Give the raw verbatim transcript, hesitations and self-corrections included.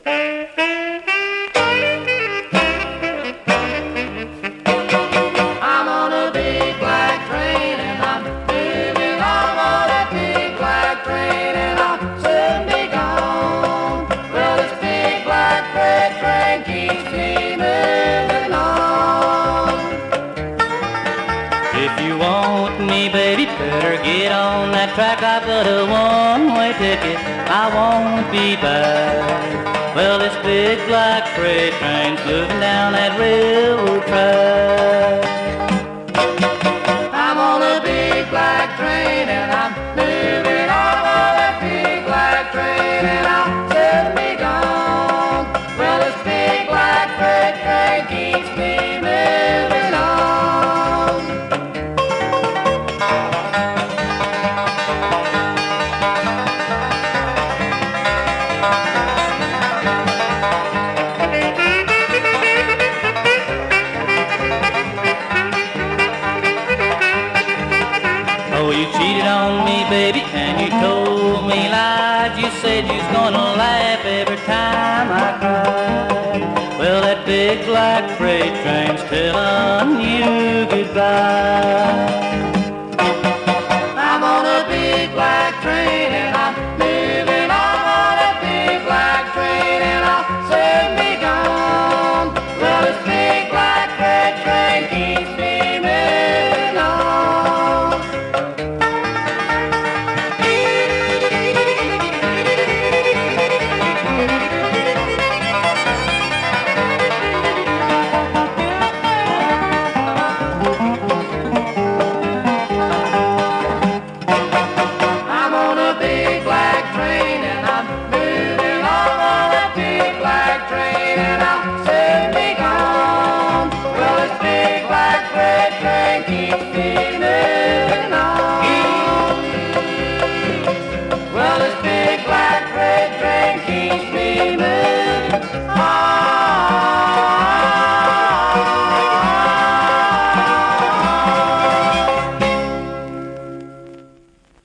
I'm on a big black train and I'm moving on on that big black train and I'll soon be gone. Well, this big black freight train keeps me moving on. If you want me, baby, better get on that track. I've got a one-way ticket, I won't be back. Well, this big black freight train's moving down that railroad track. I'm on a big black train and I'm moving on on that big black train and I'll soon be gone. Well, this big black freight train keeps me moving on. Oh, you cheated on me, baby, and you told me lies. You said you was gonna laugh every time I cried. Well, that big black freight train's telling you goodbye. I'm on a big black train and I'm moving on on that big black train and I'll soon be gone. Well, this big black freight train keeps me moving on. I'm on a big black train and I'm moving on on that big black train and I'll soon be gone. Well, this big black freight train keeps me moving on. Well, this big